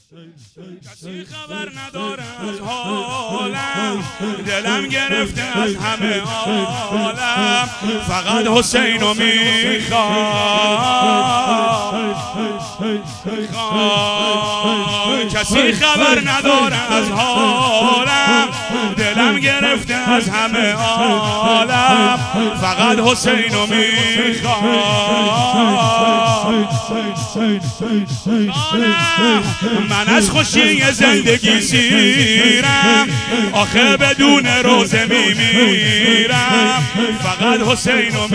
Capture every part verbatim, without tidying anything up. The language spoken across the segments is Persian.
کسی خبر نداره از حالم، دلم گرفته از همه عالم، فقط حسینو میخوام. کسی خبر نداره از حالم، دلم گرفته از همه عالم، فقط حسینو میخوام. من از خوشی زندگی سیرم، آخه بدون روزه میمیرم، فقط حسینو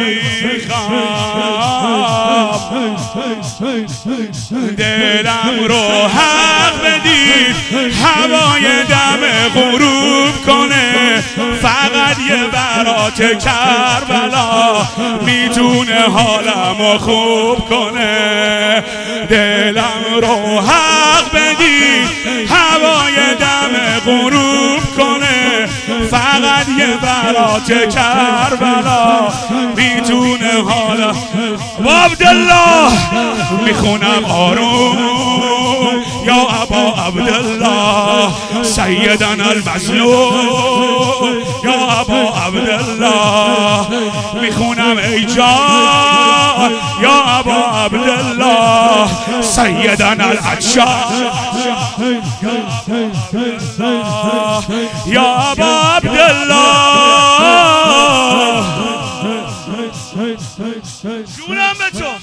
میخوام. دلم رو حق بدید هوای دم غروب کنه، فقط یه برات کربلا میتونه حالمو خوب کنه. دلم رو حق بدید هوای دم غروب کنه، فقط یه برات کربلا میتونه حالا. با عبدالله میخونم آروم، یا ابا عبدالله سیدنا المظلوم، یا ابا عبدالله میخونم ای جان، یا ابا عبدالله سیدنا العطشان، یا ابا عبدالله. جونم به تو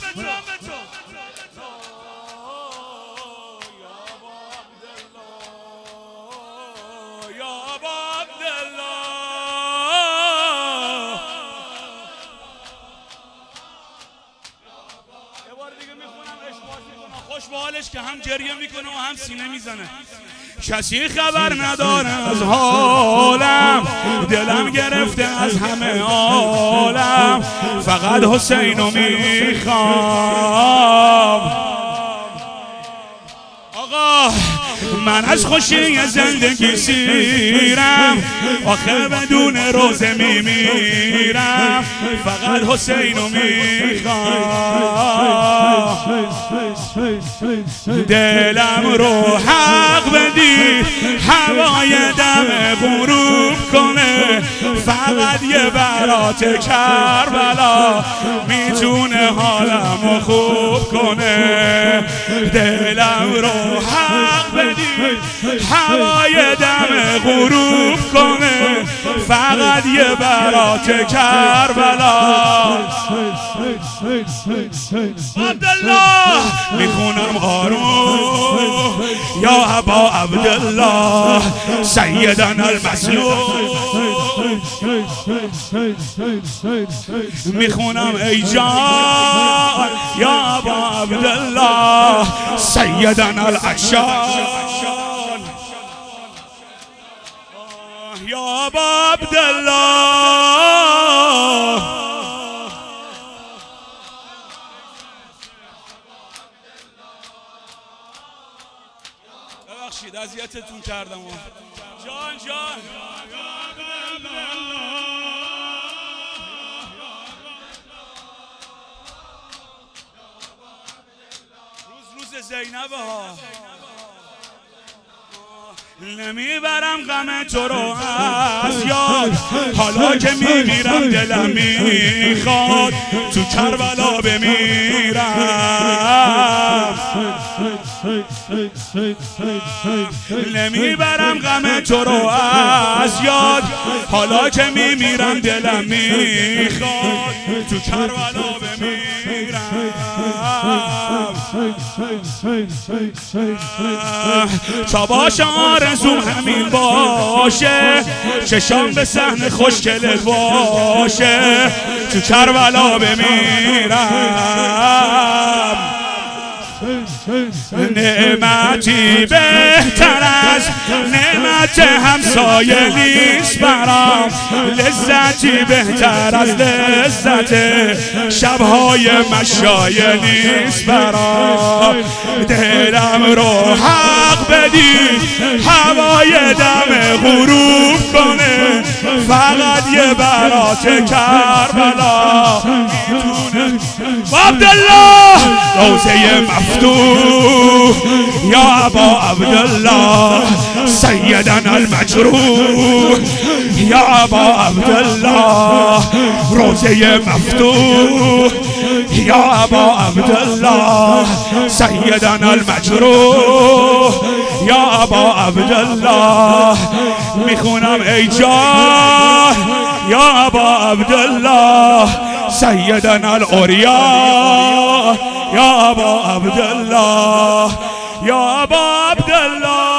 خوش به حالش که هم گریه میکنه و هم سینه میزنه. کسی خبر نداره از حالم، دلم گرفته از همه عالم، فقط حسینو میخوام. آقا من از خوشی زندگی سیرم، آخه بدون روزه میمیرم، فقط حسینو میخوام. دلم رو حق بدی هوای دم غروب کنه، فقط یه برات کربلا میتونه حالمو خوب کنه. دلم رو حق بدی هوای دم غروب کنه، فقط یه برات کربلا. عبدالله میخونم آروم، یا ابا عبدالله سیدنا المظلوم، میخونم ای جان، یا ابا عبدالله سیدنا العطشان، یا ابا عبدالله. ببخشید اذیتتون کردم. جان جان روز روز زینبه ها، نمیبرم غم تو رو از یاد، حالا که میمیرم دلم میخواد تو کربلا بمیرم. نمیبرم غم تو رو از یاد، حالا که میمیرم دلم میخواد تو کربلا بمیرم. تا باشه آرزوم همین باشه، چشام به صحنه خوشگلت باشه تو کربلا بمیرم. نعمتی بهتر از نعمت همسایه نیست برام، لذتی بهتر از لذت شبهای مشایه نیست برام. دلم رو حق بدی هوای دم غروب کنه فقط یه برات کربلا میتونه عبدالله روزه مفتوح یا ابا عبدالله سیدنا المجروح یا ابا عبدالله روزه مفتوح یا ابا عبدالله سیدنا المجروح یا ابا عبدالله میخونم ای جان یا ابا عبدالله سیدنا العریا یا ابا عبدالله یا ابا عبدالله